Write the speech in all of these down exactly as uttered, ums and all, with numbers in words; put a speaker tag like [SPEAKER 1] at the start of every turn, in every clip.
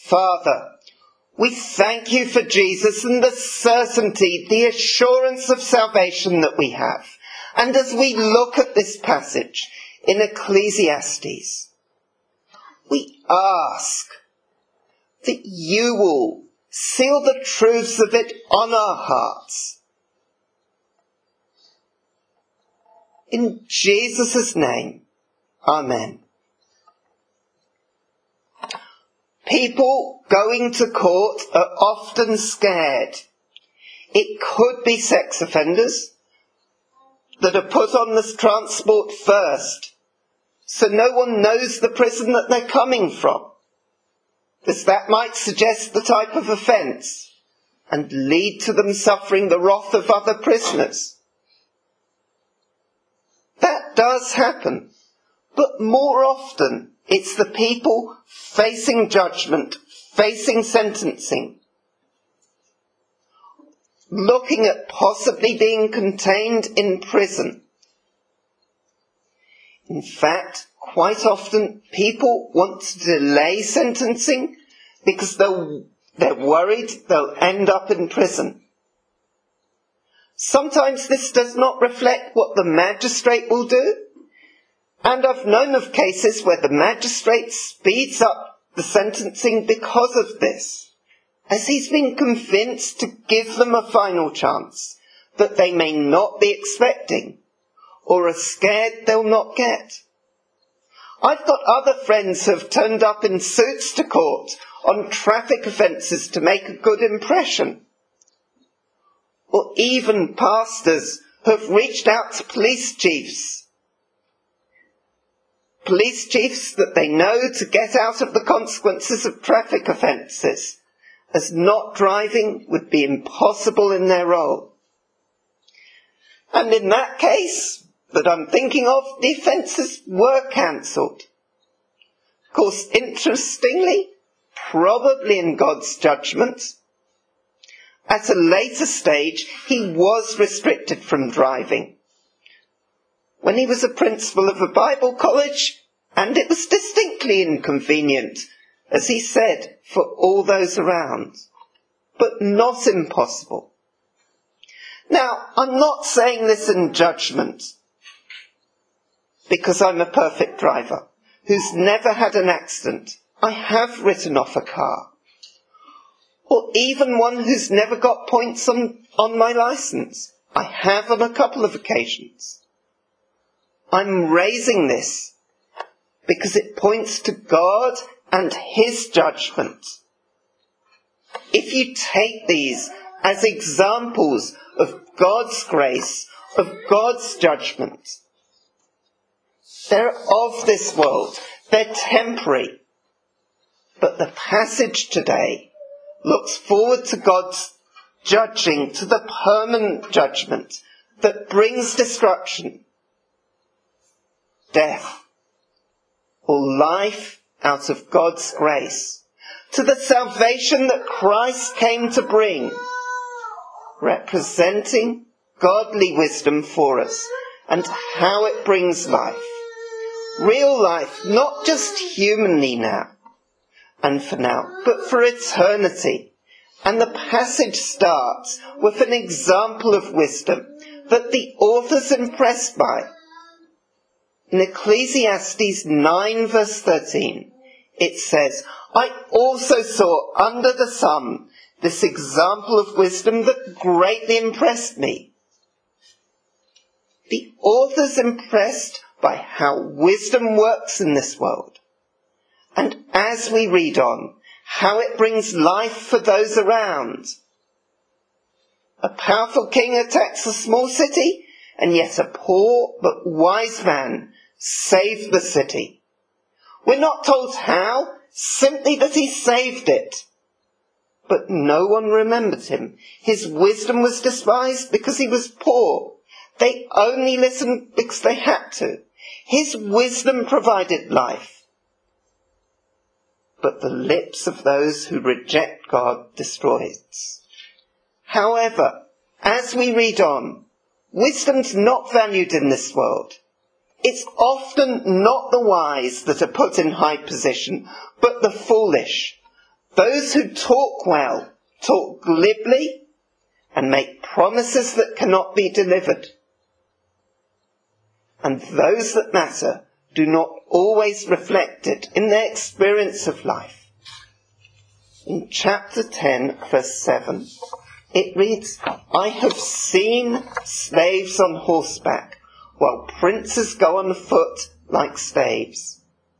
[SPEAKER 1] Father, we thank you for Jesus and the certainty, the assurance of salvation that we have. And as we look at this passage in Ecclesiastes, we ask that you will seal the truths of it on our hearts. In Jesus' name, Amen. People going to court are often scared. It could be sex offenders that are put on this transport first, so no one knows the prison that they're coming from, as that might suggest the type of offence and lead to them suffering the wrath of other prisoners. That does happen, but more often it's the people facing judgment, facing sentencing, looking at possibly being contained in prison. In fact, quite often people want to delay sentencing because they're, they're worried they'll end up in prison. Sometimes this does not reflect what the magistrate will do, and I've known of cases where the magistrate speeds up the sentencing because of this, as he's been convinced to give them a final chance that they may not be expecting, or are scared they'll not get. I've got other friends who have turned up in suits to court on traffic offences to make a good impression. Or even pastors who have reached out to police chiefs. Police chiefs that they know to get out of the consequences of traffic offences, as not driving would be impossible in their role. And in that case that I'm thinking of, the offences were cancelled. Of course, interestingly, probably in God's judgment, at a later stage, he was restricted from driving when he was a principal of a Bible college, and it was distinctly inconvenient, as he said, for all those around, but not impossible. Now, I'm not saying this in judgment, because I'm a perfect driver who's never had an accident. I have written off a car. Or even one who's never got points on, on my licence. I have on a couple of occasions. I'm raising this because it points to God and his judgment. If you take these as examples of God's grace, of God's judgment, they're of this world, they're temporary. But the passage today looks forward to God's judging, to the permanent judgment that brings destruction, death, or life out of God's grace, to the salvation that Christ came to bring, representing godly wisdom for us, and how it brings life. Real life, not just humanly now, and for now, but for eternity. And the passage starts with an example of wisdom that the author's impressed by. In Ecclesiastes nine verse thirteen, it says, I also saw under the sun this example of wisdom that greatly impressed me. The author's impressed by how wisdom works in this world. And as we read on, how it brings life for those around. A powerful king attacks a small city, and yet a poor but wise man saved the city. We're not told how, simply that he saved it. But no one remembered him. His wisdom was despised because he was poor. They only listened because they had to. His wisdom provided life. But the lips of those who reject God destroys. However, as we read on, wisdom's not valued in this world. It's often not the wise that are put in high position, but the foolish, Those who talk well talk glibly and make promises that cannot be delivered. And those that matter do not always reflect it in their experience of life. In chapter ten, verse seven, it reads, I have seen slaves on horseback, while princes go on foot like slaves.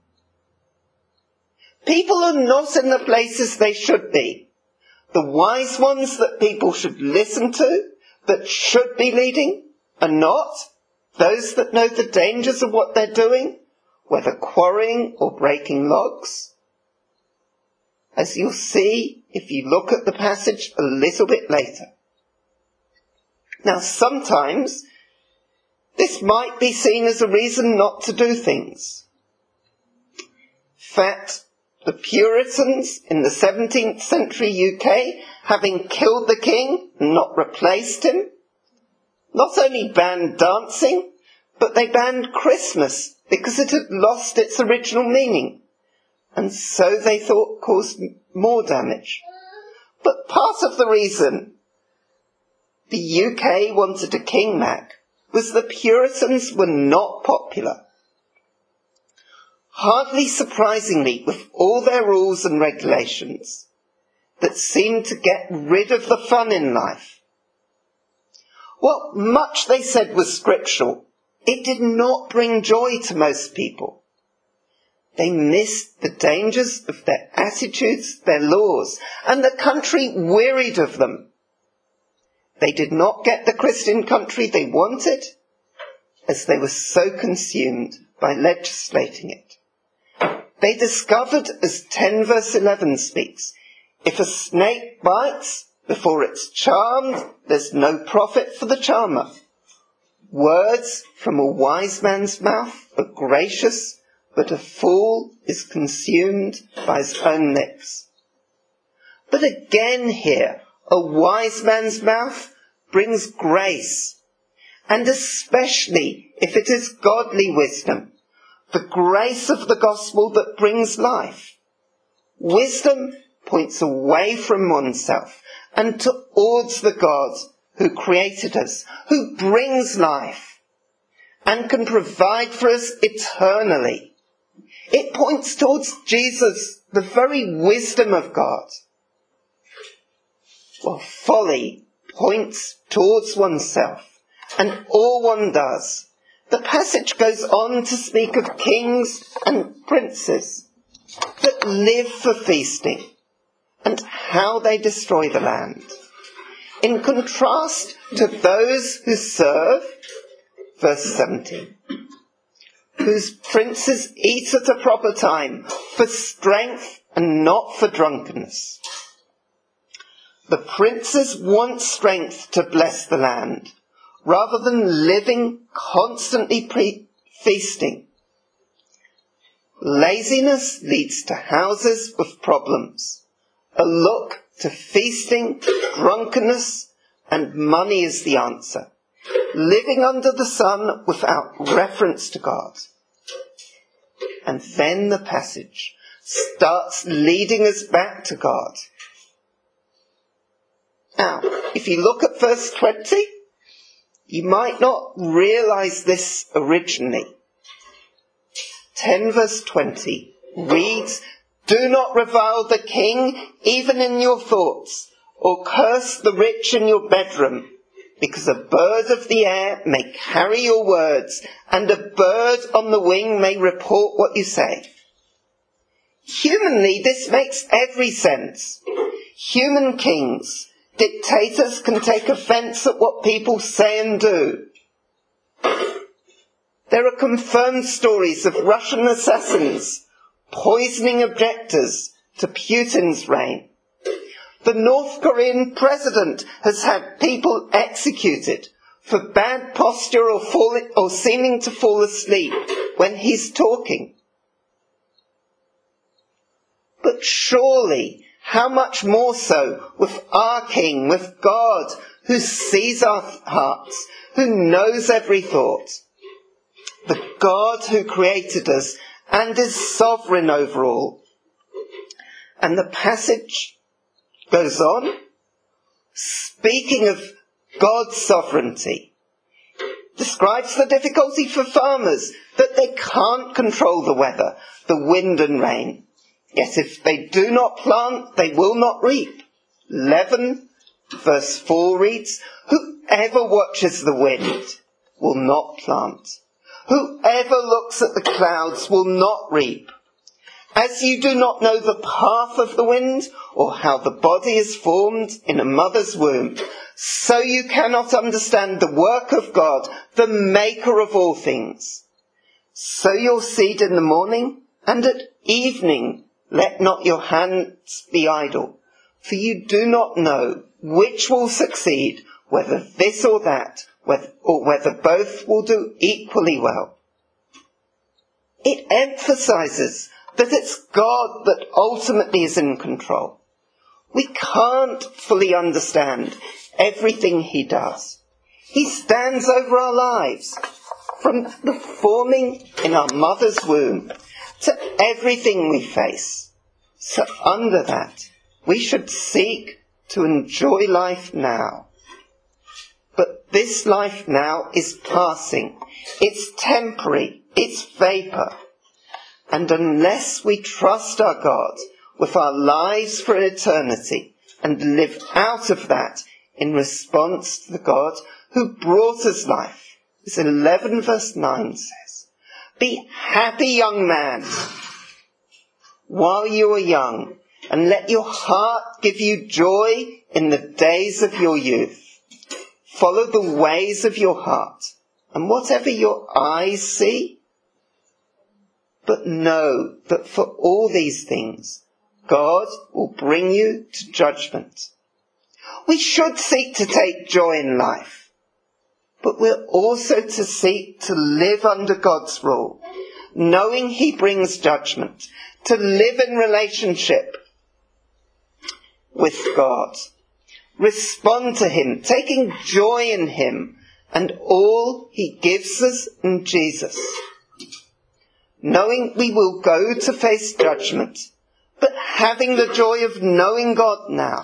[SPEAKER 1] People are not in the places they should be. The wise ones that people should listen to, that should be leading, are not. Those that know the dangers of what they're doing, whether quarrying or breaking logs. As you'll see if you look at the passage a little bit later. Now sometimes this might be seen as a reason not to do things. In fact, the Puritans in the seventeenth century U K, having killed the king and not replaced him, not only banned dancing, but they banned Christmas because it had lost its original meaning, and so they thought caused more damage. But part of the reason the U K wanted a king back was the Puritans were not popular. Hardly surprisingly, with all their rules and regulations that seemed to get rid of the fun in life. What much they said was scriptural, it did not bring joy to most people. They missed the dangers of their attitudes, their laws, and the country wearied of them. They did not get the Christian country they wanted, as they were so consumed by legislating it. They discovered, as ten verse eleven speaks, if a snake bites before it's charmed, there's no profit for the charmer. Words from a wise man's mouth are gracious, but a fool is consumed by his own lips. But again here, a wise man's mouth brings grace, and especially if it is godly wisdom, the grace of the gospel that brings life. Wisdom points away from oneself and towards the God who created us, who brings life and can provide for us eternally. It points towards Jesus, the very wisdom of God. Well, folly points towards oneself and all one does. The passage goes on to speak of kings and princes that live for feasting and how they destroy the land. In contrast to those who serve, verse seventeen, whose princes eat at a proper time for strength and not for drunkenness. The princes want strength to bless the land, rather than living constantly pre- feasting. Laziness leads to houses with problems. A look to feasting, drunkenness, and money is the answer. Living under the sun without reference to God. And then the passage starts leading us back to God. Now, if you look at verse twenty, you might not realize this originally. ten verse twenty reads, do not revile the king even in your thoughts, or curse the rich in your bedroom, because a bird of the air may carry your words, and a bird on the wing may report what you say. Humanly, this makes every sense. Human kings, dictators can take offence at what people say and do. There are confirmed stories of Russian assassins poisoning objectors to Putin's reign. The North Korean president has had people executed for bad posture or, falling, or seeming to fall asleep when he's talking. But surely, how much more so with our King, with God, who sees our hearts, who knows every thought. The God who created us and is sovereign over all. And the passage goes on, speaking of God's sovereignty, describes the difficulty for farmers, that they can't control the weather, the wind and rain. Yet if they do not plant, they will not reap. eleven verse four reads, whoever watches the wind will not plant. Whoever looks at the clouds will not reap. As you do not know the path of the wind, or how the body is formed in a mother's womb, so you cannot understand the work of God, the maker of all things. Sow your seed in the morning, and at evening let not your hands be idle, for you do not know which will succeed, whether this or that, or whether both will do equally well. It emphasizes that it's God that ultimately is in control. We can't fully understand everything he does. He stands over our lives, from the forming in our mother's womb to everything we face. So under that, we should seek to enjoy life now. But this life now is passing. It's temporary. It's vapor. And unless we trust our God with our lives for eternity and live out of that in response to the God who brought us life, as eleven verse nine says, be happy, young man, while you are young, and let your heart give you joy in the days of your youth. Follow the ways of your heart, and whatever your eyes see. But know that for all these things, God will bring you to judgment. We should seek to take joy in life, but we're also to seek to live under God's rule, knowing he brings judgment, to live in relationship with God. Respond to him, taking joy in him and all he gives us in Jesus. Knowing we will go to face judgment, but having the joy of knowing God now.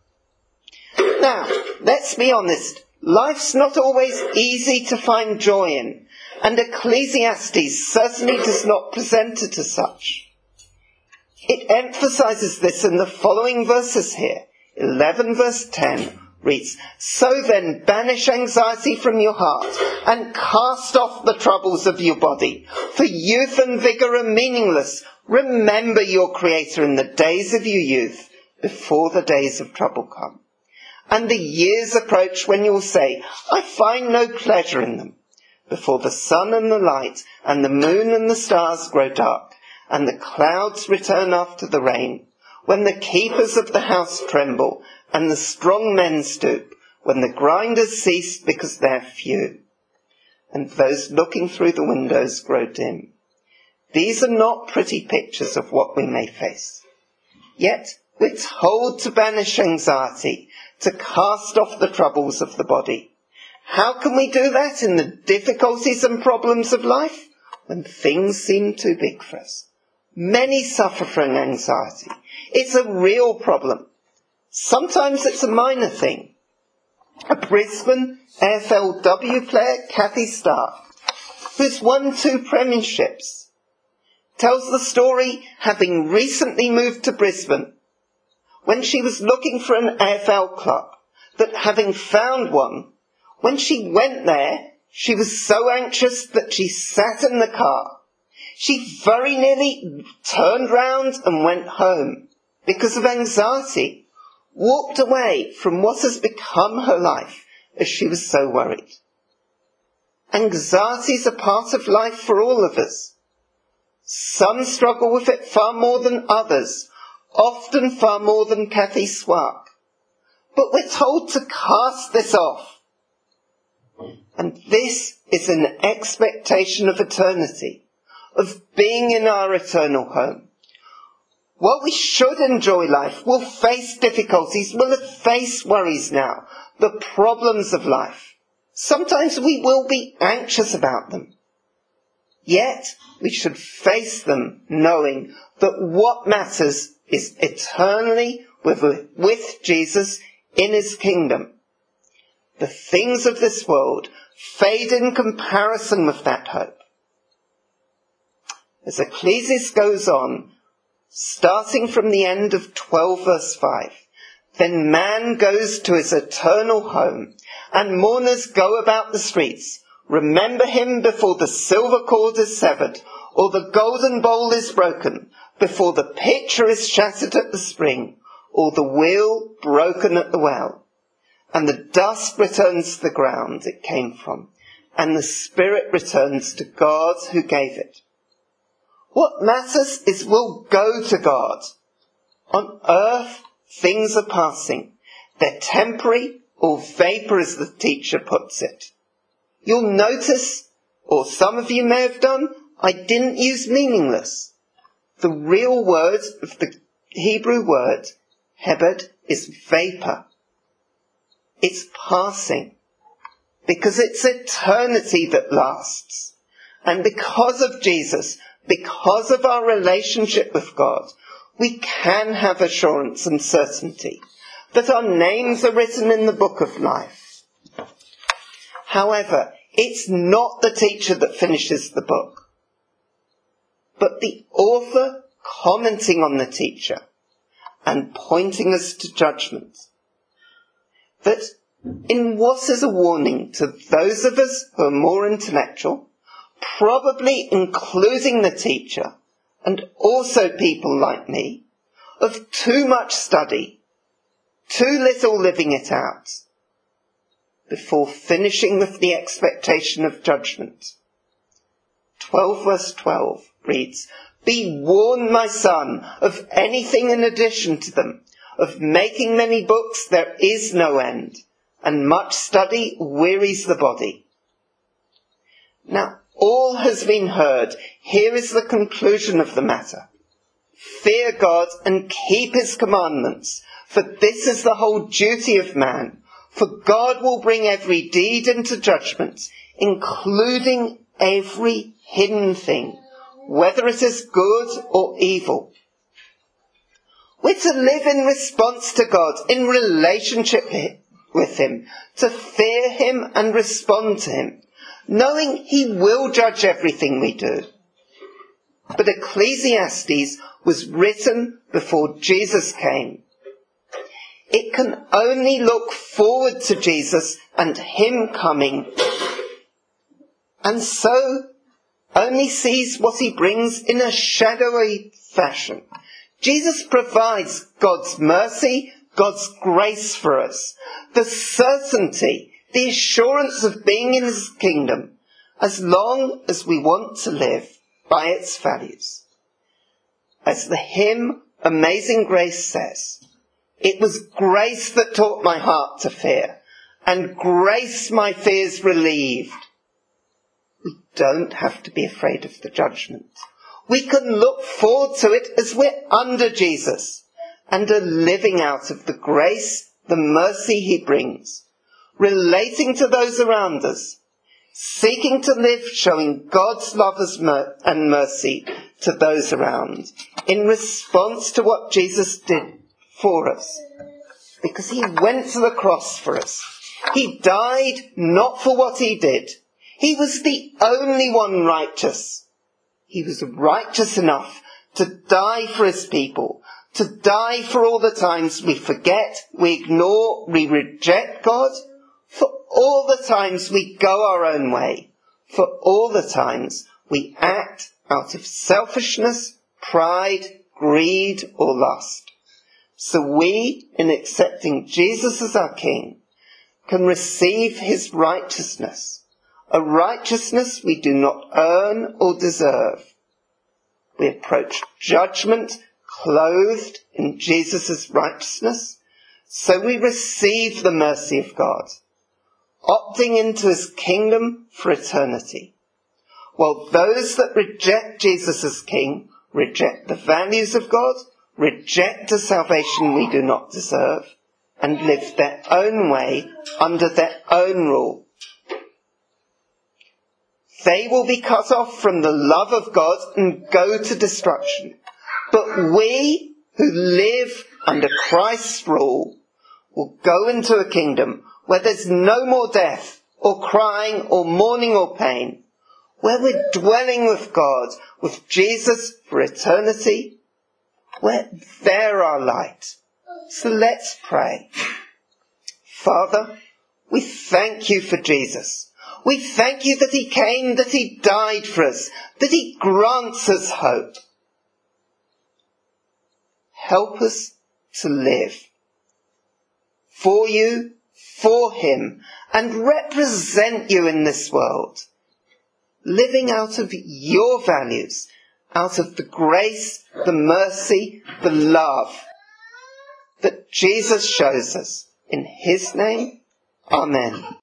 [SPEAKER 1] Now, let's be honest, life's not always easy to find joy in, and Ecclesiastes certainly does not present it as such. It emphasizes this in the following verses here. eleven verse ten reads, so then banish anxiety from your heart and cast off the troubles of your body, for youth and vigor are meaningless. Remember your Creator in the days of your youth, before the days of trouble come. And the years approach when you will say, I find no pleasure in them, before the sun and the light and the moon and the stars grow dark, and the clouds return after the rain, when the keepers of the house tremble, and the strong men stoop, when the grinders cease because they're few, and those looking through the windows grow dim. These are not pretty pictures of what we may face. Yet we're told to banish anxiety, to cast off the troubles of the body. How can we do that in the difficulties and problems of life? When things seem too big for us. Many suffer from anxiety. It's a real problem. Sometimes it's a minor thing. A Brisbane A F L W player, Kathy Stark, who's won two premierships, tells the story having recently moved to Brisbane, when she was looking for an A F L club, that having found one, when she went there, she was so anxious that she sat in the car. She very nearly turned round and went home because of anxiety, walked away from what has become her life as she was so worried. Anxiety is a part of life for all of us. Some struggle with it far more than others, often far more than Kathy Swark. But we're told to cast this off. And this is an expectation of eternity, of being in our eternal home. While we should enjoy life, we'll face difficulties, we'll face worries now, the problems of life. Sometimes we will be anxious about them. Yet we should face them knowing that what matters is eternally with, with Jesus in his kingdom. The things of this world fade in comparison with that hope. As Ecclesiastes goes on, starting from the end of twelve verse five, then man goes to his eternal home, and mourners go about the streets. Remember him before the silver cord is severed, or the golden bowl is broken, before the pitcher is shattered at the spring, or the wheel broken at the well. And the dust returns to the ground it came from, and the spirit returns to God who gave it. What matters is we'll go to God. On earth, things are passing. They're temporary, or vapour, as the teacher puts it. You'll notice, or some of you may have done, I didn't use meaningless. The real word of the Hebrew word, hebed, is vapour. It's passing. Because it's eternity that lasts. And because of Jesus, because of our relationship with God, we can have assurance and certainty that our names are written in the book of life. However, it's not the teacher that finishes the book, but the author commenting on the teacher and pointing us to judgment. That in what is a warning to those of us who are more intellectual, probably including the teacher, and also people like me, of too much study, too little living it out, before finishing with the expectation of judgment. twelve verse twelve reads, "Be warned, my son, of anything in addition to them. Of making many books there is no end, and much study wearies the body." Now, all has been heard. Here is the conclusion of the matter. Fear God and keep his commandments, for this is the whole duty of man. For God will bring every deed into judgment, including every hidden thing, whether it is good or evil. We're to live in response to God, in relationship with him, to fear him and respond to him, knowing he will judge everything we do. But Ecclesiastes was written before Jesus came. It can only look forward to Jesus and him coming, and so only sees what he brings in a shadowy fashion. Jesus provides God's mercy, God's grace for us, the certainty, the assurance of being in his kingdom, as long as we want to live by its values. As the hymn Amazing Grace says, "It was grace that taught my heart to fear, and grace my fears relieved." We don't have to be afraid of the judgment. We can look forward to it as we're under Jesus and are living out of the grace, the mercy he brings, relating to those around us, seeking to live showing God's love and mercy to those around in response to what Jesus did for us. Because he went to the cross for us. He died not for what he did. He was the only one righteous. He was righteous enough to die for his people, to die for all the times we forget, we ignore, we reject God, for all the times we go our own way, for all the times we act out of selfishness, pride, greed, or lust. So we, in accepting Jesus as our King, can receive his righteousness, a righteousness we do not earn or deserve. We approach judgment clothed in Jesus' righteousness, so we receive the mercy of God, opting into his kingdom for eternity. While those that reject Jesus as King reject the values of God, reject a salvation we do not deserve, and live their own way under their own rule. They will be cut off from the love of God and go to destruction. But we, who live under Christ's rule will go into a kingdom where there's no more death or crying or mourning or pain, where we're dwelling with God, with Jesus for eternity, where they're our light. So let's pray. Father, we thank you for Jesus. We thank you that he came, that he died for us, that he grants us hope. Help us to live for you, for him, and represent you in this world, living out of your values, out of the grace, the mercy, the love that Jesus shows us. In his name, amen.